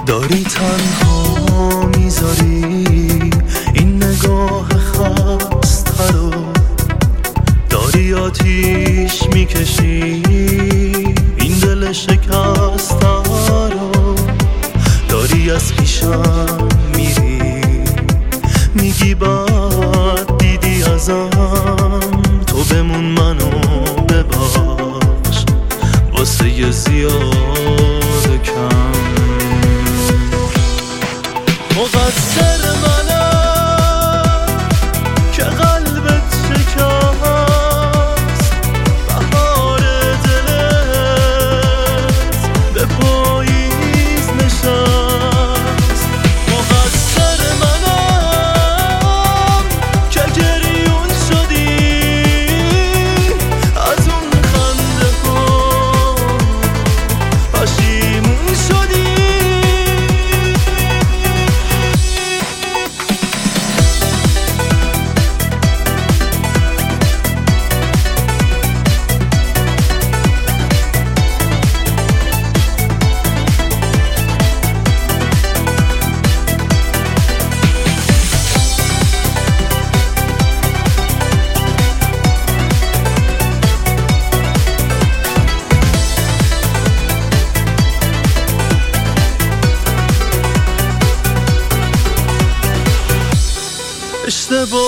داری تنها میذاری این نگاه خسته رو، داری آتیش میکشی این دل شکسته رو، داری از پیشم میری میگی بد دیدی ازم، تو بمون منو ببخش واسه یه زیاد کم. مقصر منم که قلبت شکست، بهار دلت به پاییز نشست. مقصر منم که گریون شدی از اون خنده ها، پشیمون شدی. اشتباه